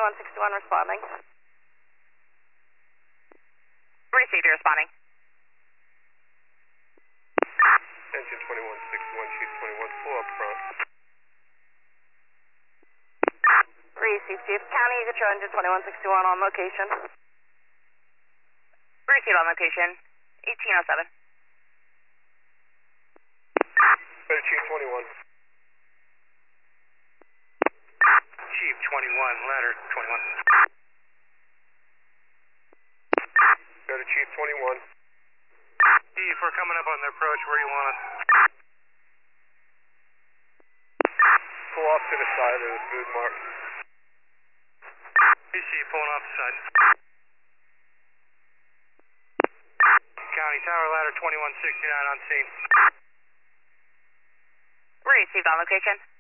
2161 responding. Received, you're responding. Engine 2161, Chief 21, full up front. Received, Chief. County, you get your engine 2161 on location. Received on location. 1807. Better Chief 21. Chief 21, ladder 21. Better Chief 21. Chief, we're coming up on the approach. Where you want us? Pull off to the side of the food mark. PC, pulling off the side. County Tower, ladder 2169 on scene. Received on location.